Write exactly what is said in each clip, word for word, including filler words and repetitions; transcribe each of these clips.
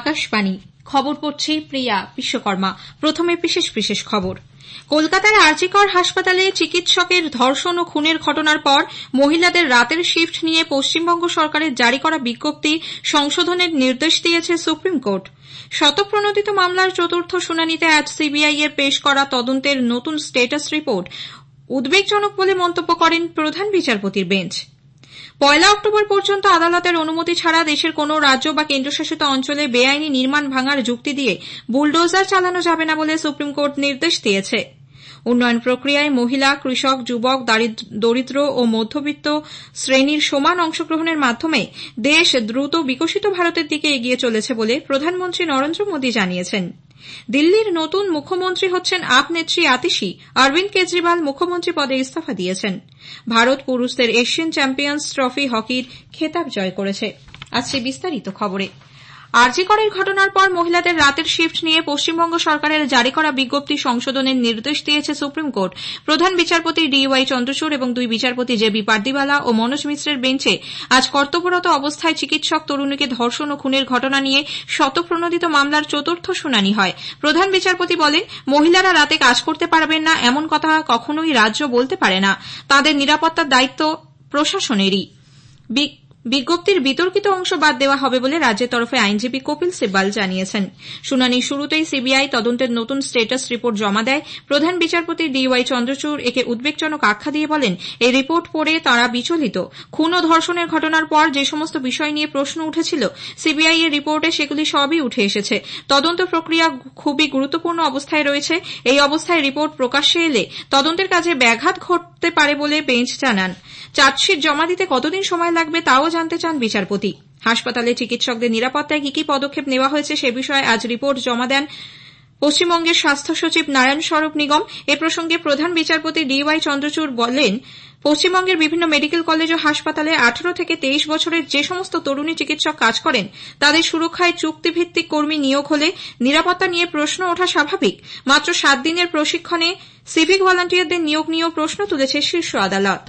আকাশবাণী খবর পড়ছি প্রিয়া বিশ্বকর্মা। প্রথমে বিশেষ বিশেষ খবর। কলকাতার আরজিকর হাসপাতালে চিকিৎসকের ধর্ষণ ও খুনের ঘটনার পর মহিলাদের রাতের শিফট নিয়ে পশ্চিমবঙ্গ সরকারের জারি করা বিজ্ঞপ্তি সংশোধনের নির্দেশ দিয়েছে সুপ্রিম কোর্ট। শতপ্রণোদিত মামলার চতুর্থ শুনানিতে আজ সিবিআই এর পেশ করা তদন্তের নতুন স্ট্যাটাস রিপোর্ট উদ্বেগজনক বলে মন্তব্য করেন প্রধান বিচারপতির বেঞ্চ। পয়লা অক্টোবর পর্যন্ত আদালতের অনুমতি ছাড়া দেশের কোন রাজ্য বা কেন্দ্রশাসিত অঞ্চলে বেআইনি নির্মাণ ভাঙার যুক্তি দিয়ে বুলডোজার চালানো যাবে না বলে সুপ্রিম কোর্ট নির্দেশ দিয়েছে। উন্নয়ন প্রক্রিয়ায় মহিলা, কৃষক, যুবক, দরিদ্র ও মধ্যবিত্ত শ্রেণীর সমান অংশগ্রহণের মাধ্যমে দেশ দ্রুত বিকশিত ভারতের দিকে এগিয়ে চলেছে বলে প্রধানমন্ত্রী নরেন্দ্র মোদী জানিয়েছেন। দিল্লির নতুন মুখ্যমন্ত্রী হচ্ছেন আপ নেত্রী আতিশী অরবিন্দ কেজরিওয়াল মুখ্যমন্ত্রী পদে ইস্তফা দিয়েছেন। ভারত পুরুষদের এশিয়ান চ্যাম্পিয়ন্স ট্রফি হকির খেতাব জয় করেছে। আজকে বিস্তারিত খবরে। আরজিকরের ঘটনার পর মহিলাদের রাতের শিফট নিয়ে পশ্চিমবঙ্গ সরকারের জারি করা বিজ্ঞপ্তি সংশোধনের নির্দেশ দিয়েছে সুপ্রিম কোর্ট। প্রধান বিচারপতি ডি ওয়াই চন্দ্রচূড় এবং দুই বিচারপতি জে বি পার্দিওয়ালা ও মনোজ মিশ্রের বেঞ্চে আজ কর্তব্যরত অবস্থায় চিকিৎসক তরুণীকে ধর্ষণ ও খুনের ঘটনা নিয়ে শতপ্রণোদিত মামলার চতুর্থ শুনানি হয়। প্রধান বিচারপতি বলেন, মহিলারা রাতে কাজ করতে পারবেন না এমন কথা কখনোই রাজ্য বলতে পারে না। তাদের নিরাপত্তার দায়িত্ব প্রশাসনেরই। বিজ্ঞপ্তির বিতর্কিত অংশ বাদ দেওয়া হবে বলে রাজ্যের তরফে আইনজীবী কপিল সিব্বাল জানিয়েছেন। শুনানির শুরুতেই সিবিআই তদন্তের নতুন স্ট্যাটাস রিপোর্ট জমা দেয়। প্রধান বিচারপতি ডি ওয়াই চন্দ্রচূড় একে উদ্বেগজনক আখ্যা দিয়ে বলেন, এই রিপোর্ট পড়ে তাঁরা বিচলিত। খুন ও ধর্ষণের ঘটনার পর যে সমস্ত বিষয় নিয়ে প্রশ্ন উঠেছিল সিবিআই এর রিপোর্টে সেগুলি সবই উঠে এসেছে। তদন্ত প্রক্রিয়া খুবই গুরুত্বপূর্ণ অবস্থায় রয়েছে। এই অবস্থায় রিপোর্ট প্রকাশ্যে এলে তদন্তের কাজে ব্যাঘাত ঘটতে পারে বলে বেঞ্চ জানান। চার্জশিট জমা দিতে কতদিন সময় লাগবে তাও জানতে চান বিচারপতি। হাসপাতালে চিকিৎসকদের নিরাপত্তায় কি কি পদক্ষেপ নেওয়া হয়েছে সে বিষয়ে আজ রিপোর্ট জমা দেন পশ্চিমবঙ্গের স্বাস্থ্য সচিব নারায়ণ স্বরূপ নিগম। এ প্রসঙ্গে প্রধান বিচারপতি ডি ওয়াই চন্দ্রচূড় বলেন, পশ্চিমবঙ্গের বিভিন্ন মেডিকেল কলেজ ও হাসপাতালে আঠারো থেকে তেইশ বছরের যে সমস্ত তরুণী চিকিৎসক কাজ করেন তাদের সুরক্ষায় চুক্তিভিত্তিক কর্মী নিয়োগ হলে নিরাপত্তা নিয়ে প্রশ্ন ওঠা স্বাভাবিক। মাত্র সাত দিনের প্রশিক্ষণে সিভিক ভলান্টিয়ারদের নিয়োগ নিয়েও প্রশ্ন তুলেছে শীর্ষ আদালত।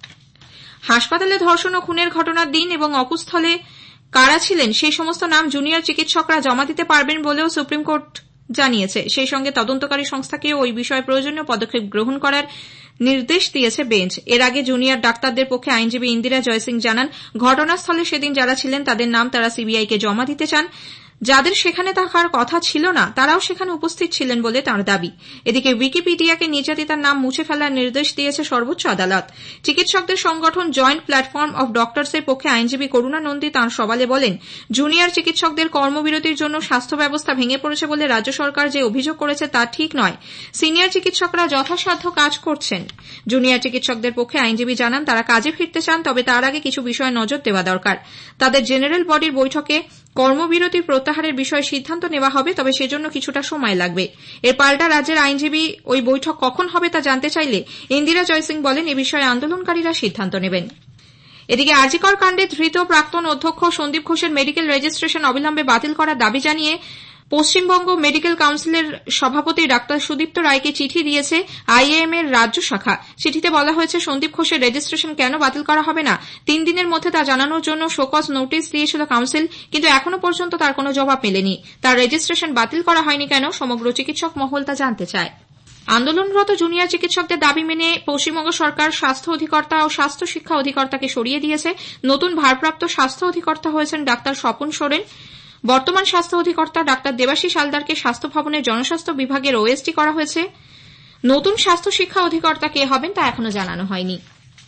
হাসপাতালে ধর্ষণ ও খুনের ঘটনার দিন এবং অকুস্থলে কারা ছিলেন সেই সমস্ত নাম জুনিয়র চিকিৎসকরা জমা দিতে পারবেন বলেও সুপ্রিম কোর্ট জানিয়েছে। সেই সঙ্গে তদন্তকারী সংস্থাকেও ওই বিষয়ে প্রয়োজনীয় পদক্ষেপ গ্রহণ করার নির্দেশ দিয়েছে বেঞ্চ। এর আগে জুনিয়র ডাক্তারদের পক্ষে আইনজীবী ইন্দিরা জয়সিং জানান, ঘটনাস্থলে সেদিন যারা ছিলেন তাদের নাম তারা সিবিআইকে জমা দিতে চান। যাদের সেখানে থাকার কথা ছিল না তারাও সেখানে উপস্থিত ছিলেন বলে তাঁর দাবি। এদিকে উইকিপিডিয়াকে নির্যাতিতার নাম মুছে ফেলার নির্দেশ দিয়েছে সর্বোচ্চ আদালত। চিকিৎসকদের সংগঠন জয়েন্ট প্ল্যাটফর্ম অব ডক্টরসের পক্ষে আইনজীবী করুণা নন্দী তাঁর সওয়ালে বলেন, জুনিয়র চিকিৎসকদের কর্মবিরতির জন্য স্বাস্থ্য ব্যবস্থা ভেঙে পড়েছে বলে রাজ্য সরকার যে অভিযোগ করেছে তা ঠিক নয়। সিনিয়র চিকিৎসকরা যথাসাধ্য কাজ করছেন। জুনিয়র চিকিৎসকদের পক্ষে আইনজীবী জানান, তারা কাজে ফিরতে চান, তবে তার আগে কিছু বিষয়ে নজর দেওয়া দরকার। তাদের জেনারেল বডির বৈঠকে কর্মবিরতির প্রত্যাহারের বিষয়ে সিদ্ধান্ত নেওয়া হবে, তবে সেজন্য কিছুটা সময় লাগবে। এর পাল্টা রাজ্যের আইনজীবী ওই বৈঠক কখন হবে তা জানতে চাইলে ইন্দিরা জয়সিং বলেন, এ বিষয়ে আন্দোলনকারীরা সিদ্ধান্ত নেবেন। এদিকে আরজিকর কাণ্ডে ধৃত প্রাক্তন অধ্যক্ষ সন্দীপ ঘোষের মেডিকেল রেজিস্ট্রেশন অবিলম্বে বাতিল করার দাবি জানিয়ে পশ্চিমবঙ্গ মেডিকেল কাউন্সিলের সভাপতি ডাক্তার সুদীপ্ত রায়কে চিঠি দিয়েছে আইএএম এর রাজ্য শাখা। চিঠিতে বলা হয়েছে, সন্দীপ ঘোষের রেজিস্ট্রেশন কেন বাতিল করা হবে না তিন দিনের মধ্যে তা জানানোর জন্য শোকজ নোটিশ দিয়েছিল কাউন্সিল, কিন্তু এখনো পর্যন্ত তার কোনো জবাব মেলেনি। তার রেজিস্ট্রেশন বাতিল করা হয়নি কেন, সমগ্র চিকিৎসক মহল তা জানতে চায়। আন্দোলনরত জুনিয়র চিকিৎসকদের দাবি মেনে পশ্চিমবঙ্গ সরকার স্বাস্থ্য অধিকর্তা ও স্বাস্থ্য শিক্ষা অধিকর্তাকে সরিয়ে দিয়েছে। নতুন ভারপ্রাপ্ত স্বাস্থ্য অধিকর্তা হয়েছেন ডাক্তার স্বপন সোরেন। বর্তমান স্বাস্থ্য অধিকর্তা ডাক্তার দেবাশিস হালদারকে স্বাস্থ্য ভবনের জনস্বাস্থ্য বিভাগের ওএসডি করা হয়েছে। নতুন স্বাস্থ্য শিক্ষা অধিকর্তা কে হবেন তা এখনো জানানো হয়নি।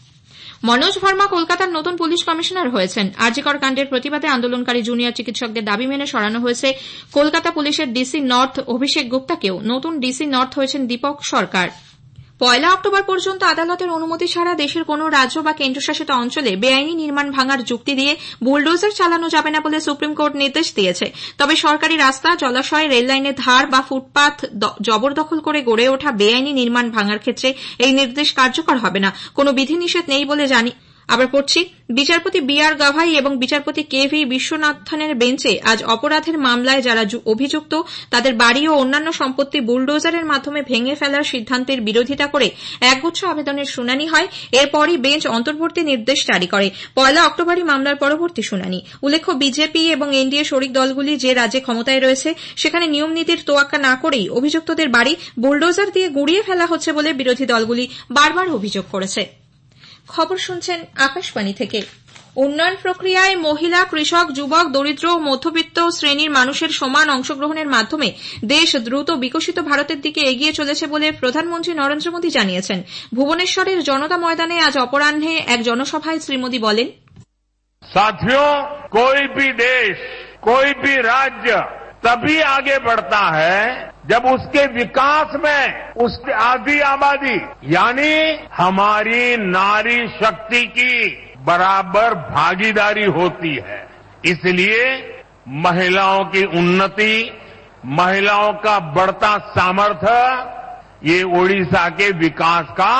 মনোজ ভার্মা কলকাতার নতুন পুলিশ কমিশনার হয়েছেন। আরজিকর কাণ্ডের প্রতিবাদে আন্দোলনকারী জুনিয়র চিকিৎসকদের দাবি মেনে সরানো হয়েছে কলকাতা পুলিশের ডিসি নর্থ অভিষেক গুপ্তাকেও। নতুন ডিসি নর্থ হয়েছেন দীপক সরকার। পয়লা অক্টোবর পর্যন্ত আদালতের অনুমতি ছাড়া দেশের কোন রাজ্য বা কেন্দ্রশাসিত অঞ্চলে বেআইনি নির্মাণ ভাঙার যুক্তি দিয়ে বুলডোজার চালানো যাবে না বলে সুপ্রিম কোর্ট নির্দেশ দিয়েছে। তবে সরকারি রাস্তা, জলাশয়, রেললাইনের ধার বা ফুটপাথ জবরদখল করে গড়ে ওঠা বেআইনি নির্মাণ ভাঙার ক্ষেত্রে এই নির্দেশ কার্যকর হবে না। কোনো বিধিনিষেধ নেই বলে জানি আবার পড়ছি, বিচারপতি বি আর গাভাই এবং বিচারপতি কে ভি বিশ্বনাথনের বেঞ্চে আজ অপরাধের মামলায় যারা অভিযুক্ত তাদের বাড়ি ও অন্যান্য সম্পত্তি বুলডোজারের মাধ্যমে ভেঙে ফেলার সিদ্ধান্তের বিরোধিতা করে একগুচ্ছ আবেদনের শুনানি হয়। এরপরই বেঞ্চ অন্তর্বর্তী নির্দেশ জারি করে। পয়লা অক্টোবরই মামলার পরবর্তী শুনানি। উল্লেখ্য, বিজেপি এবং এনডিএ শরিক দলগুলি যে রাজ্যে ক্ষমতায় রয়েছে সেখানে নিয়ম নীতির তোয়াক্কা না করেই অভিযুক্তদের বাড়ি বুলডোজার দিয়ে গুঁড়িয়ে ফেলা হচ্ছে বলে বিরোধী দলগুলি বারবার অভিযোগ করেছে। খবর শুনছেন আকাশবাণী থেকে। উন্নয়ন প্রক্রিয়ায় মহিলা, কৃষক, যুবক, দরিদ্র ও মধ্যবিত্ত শ্রেণীর মানুষের সমান অংশগ্রহণের মাধ্যমে দেশ দ্রুত বিকশিত ভারতের দিকে এগিয়ে চলেছে বলে প্রধানমন্ত্রী নরেন্দ্র মোদী জানিয়েছেন। ভুবনেশ্বরের জনতা ময়দানে আজ অপরাহ্নে এক জনসভায় শ্রী মোদী বলেন, साथियों, कोई भी देश, कोई भी राज्य तभी आगे बढ़ता है जब उसके विकास में उसकी आधी आबादी यानी हमारी नारी शक्ति की बराबर भागीदारी होती है। इसलिए महिलाओं की उन्नति, महिलाओं का बढ़ता सामर्थ्य ये ओडिशा के विकास का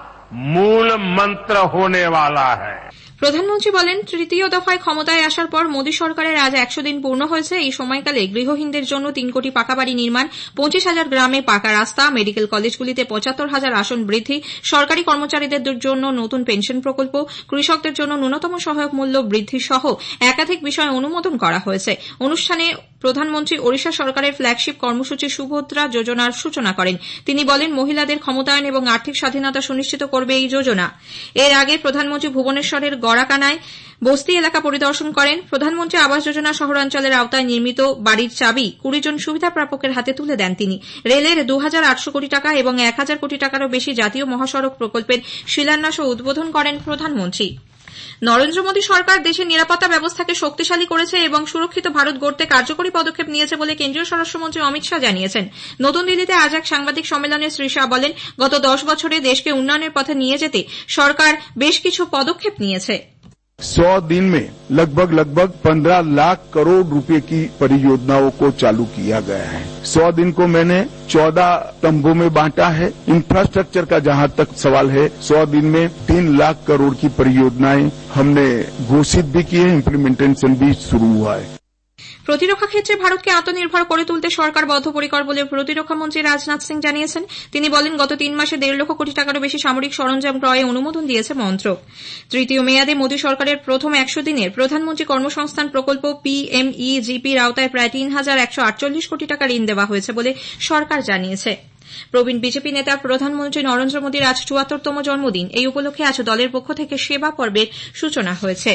मूल मंत्र होने वाला है। প্রধানমন্ত্রী বলেন, তৃতীয় দফায় ক্ষমতায় আসার পর মোদী সরকারের আজ একশো দিন পূর্ণ হয়েছে। এই সময়কালে গৃহহীনদের জন্য তিন কোটি পাকা বাড়ি নির্মাণ, পঁচিশ হাজার গ্রামে পাকা রাস্তা, মেডিকেল কলেজগুলিতে পঁচাত্তর হাজার আসন বৃদ্ধি, সরকারি কর্মচারীদের জন্য নতুন পেনশন প্রকল্প, কৃষকদের জন্য ন্যূনতম সহায়ক মূল্য বৃদ্ধি সহ একাধিক বিষয় অনুমোদন করা হয়েছে। অনুষ্ঠানে প্রধানমন্ত্রী ওড়িশা সরকারের ফ্ল্যাগশিপ কর্মসূচি সুভদ্রা যোজনার সূচনা করেন। তিনি বলেন, মহিলাদের ক্ষমতায়ন এবং আর্থিক স্বাধীনতা সুনিশ্চিত করবে এই যোজনা। এর আগে প্রধানমন্ত্রী ভুবনেশ্বরের গড়াকানায় বস্তি এলাকা পরিদর্শন করেন। প্রধানমন্ত্রী আবাস যোজনা শহরাঞ্চলের আওতায় নির্মিত বাড়ির চাবি কুড়ি জন সুবিধা প্রাপকের হাতে তুলে দেন তিনি। রেলের দু হাজার আটশো কোটি টাকা এবং এক হাজার কোটি টাকারও বেশি জাতীয় মহাসড়ক প্রকল্পের শিলান্যাস ও উদ্বোধন করেন প্রধানমন্ত্রী। নরেন্দ্র মোদী সরকার দেশের নিরাপত্তা ব্যবস্থাকে শক্তিশালী করেছে এবং সুরক্ষিত ভারত গড়তে কার্যকরী পদক্ষেপ নিয়েছে বলে কেন্দ্রীয় স্বরাষ্ট্রমন্ত্রী অমিত শাহ জানিয়েছেন। নতুন দিল্লিতে আজ এক সাংবাদিক সম্মেলনে শ্রী শাহ বলেন, গত দশ বছরে দেশকে উন্নয়নের পথে নিয়ে যেতে সরকার বেশ কিছু পদক্ষেপ নিয়েছে। सौ दिन में लगभग लगभग पंद्रह लाख करोड़ रुपए की परियोजनाओं को चालू किया गया है। सौ दिन को मैंने चौदह तंबों में बांटा है। इंफ्रास्ट्रक्चर का जहां तक सवाल है, सौ दिन में तीन लाख करोड़ की परियोजनाएं हमने घोषित भी की है, इम्प्लीमेंटेशन भी शुरू हुआ है। প্রতিরক্ষা ক্ষেত্রে ভারতকে আত্মনির্ভর করে তুলতে সরকার বদ্ধপরিকর বলে প্রতিরক্ষা মন্ত্রী রাজনাথ সিং জানিয়েছেন। তিনি বলেন, গত তিন মাসে দেড় লক্ষ কোটি টাকারও বেশি সামরিক সরঞ্জাম ক্রয়ে অনুমোদন দিয়েছে মন্ত্রক। তৃতীয় মেয়াদে মোদী সরকারের প্রথম একশো দিনের প্রধানমন্ত্রী কর্মসংস্থান প্রকল্প পিএমইজিপির আওতায় প্রায় তিন হাজার একশো আটচল্লিশ কোটি টাকা ঋণ দেওয়া হয়েছে বলে সরকার জানিয়েছে। প্রবীণ বিজেপি নেতা প্রধানমন্ত্রী নরেন্দ্র মোদীর আজ চুয়াত্তরতম জন্মদিন। এই উপলক্ষে আজ দলের পক্ষ থেকে সেবা পর্বের সূচনা হয়েছে।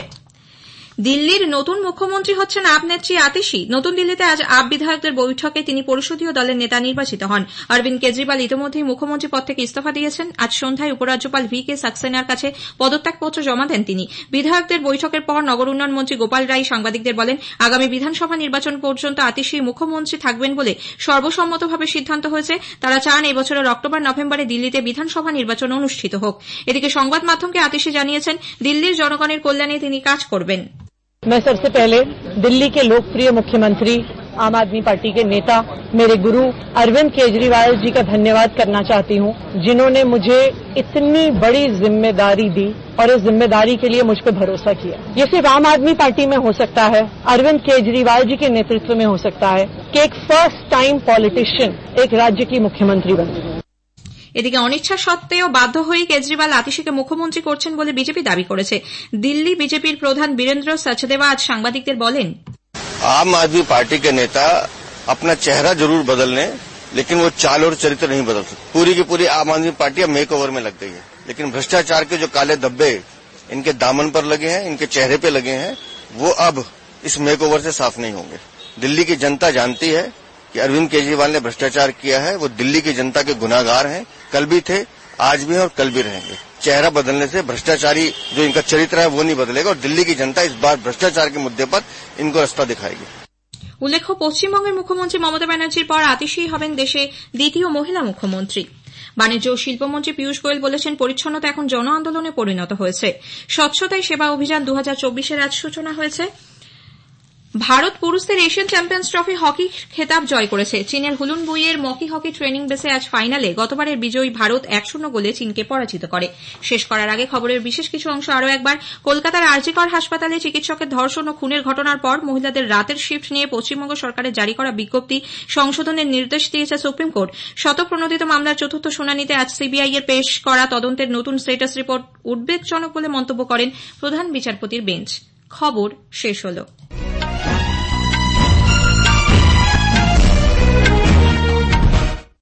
দিল্লির নতুন মুখ্যমন্ত্রী হচ্ছেন আপ নেত্রী আতিশি। নতুন দিল্লিতে আজ আপ বিধায়কদের বৈঠকে তিনি পরিষদীয় দলের নেতা নির্বাচিত হন। অরবিন্দ কেজরিওয়াল ইতিমধ্যেই মুখ্যমন্ত্রী পদ থেকে ইস্তফা দিয়েছেন। আজ সন্ধ্যায় উপরাজ্যপাল ভি কে সাক্সেনার কাছে পদত্যাগপত্র জমা দেন তিনি। বিধায়কদের বৈঠকের পর নগর উন্নয়ন মন্ত্রী গোপাল রাই সাংবাদিকদের বলেন, আগামী বিধানসভা নির্বাচন পর্যন্ত আতিশি মুখ্যমন্ত্রী থাকবেন বলে সর্বসম্মতভাবে সিদ্ধান্ত হয়েছে। তারা চান এই বছরের অক্টোবর নভেম্বরে দিল্লিতে বিধানসভা নির্বাচন অনুষ্ঠিত হোক। এদিকে সংবাদ মাধ্যমকে আতিশি জানিয়েছেন, দিল্লির জনগণের কল্যাণে তিনি কাজ করবেন। मैं सबसे पहले दिल्ली के लोकप्रिय मुख्यमंत्री आम आदमी पार्टी के नेता मेरे गुरु अरविंद केजरीवाल जी का धन्यवाद करना चाहती हूं, जिन्होंने मुझे इतनी बड़ी जिम्मेदारी दी और इस जिम्मेदारी के लिए मुझ पर भरोसा किया। ये सिर्फ आम आदमी पार्टी में हो सकता है, अरविंद केजरीवाल जी के नेतृत्व में हो सकता है कि एक फर्स्ट टाइम पॉलिटिशियन एक राज्य की मुख्यमंत्री बने। এদিকে অনিচ্ছা সত্ত্বেও বাধ্য হয়ে কেজরিওয়াল আতিশিকে মুখ্যমন্ত্রী করছেন বলে বিজেপি দাবি করেছে। দিল্লি বিজেপির প্রধান বীরেন্দ্র সচদেবা আজ সাংবাদিকদের বলেন, आम आदमी पार्टी के नेता अपना चेहरा जरूर बदल लें, लेकिन वो चाल और चरित्र नहीं बदल सकते। पूरी की पूरी आम आदमी पार्टी अब मेक ओवर में लग गई है, लेकिन भ्रष्टाचार के जो काले धब्बे इनके दामन पर लगे हैं, इनके चेहरे पे लगे हैं, वो अब इस मेक ओवर से साफ नहीं होंगे। दिल्ली की जनता जानती है कि अरविंद केजरीवाल ने भ्रष्टाचार किया है। वो दिल्ली की जनता के गुनाहगार हैं, कल भी थे, आज भी हैं और कल भी रहेंगे। चेहरा बदलने से भ्रष्टाचारी जो इनका चरित्र है वो नहीं बदलेगा और दिल्ली की जनता इस बार भ्रष्टाचार के मुद्दे पर इनको रास्ता दिखाएगी। উল্লেখ্য, পশ্চিমবঙ্গের মুখ্যমন্ত্রী মমতা ব্যানার্জির পর আতিশি হবেন দেশে দ্বিতীয় মহিলা মুখ্যমন্ত্রী। বাণিজ্য ও শিল্পমন্ত্রী পীযূষ গোয়েল বলেছেন, পরিচ্ছন্নতা এখন জন আন্দোলনে পরিণত হয়েছে। স্বচ্ছতাই সেবা অভিযান দু হাজার চব্বিশের আজ সূচনা হয়েছে। ভারত পুরুষদের এশিয়ান চ্যাম্পিয়ন্স ট্রফি হকি খেতাব জয় করেছে। চীনের হুলুন বুইয়ের মকি হকি ট্রেনিং বেসে আজ ফাইনালে গতবারের বিজয়ী ভারত এক শূন্য গোলে চীনকে পরাজিত করে। শেষ করার আগে খবরের বিশেষ কিছু অংশ আরও একবার। কলকাতার আরজিকর হাসপাতালে চিকিৎসকের ধর্ষণ ও খুনের ঘটনার পর মহিলাদের রাতের শিফট নিয়ে পশ্চিমবঙ্গ সরকারের জারি করা বিজ্ঞপ্তি সংশোধনের নির্দেশ দিয়েছে সুপ্রিম কোর্ট। শতপ্রণোদিত মামলার চতুর্থ শুনানিতে আজ সিবিআই এর পেশ করা তদন্তের নতুন স্ট্যাটাস রিপোর্ট উদ্বেগজনক বলে মন্তব্য করেন প্রধান বিচারপতির বেঞ্চ। খবর শেষ হলো।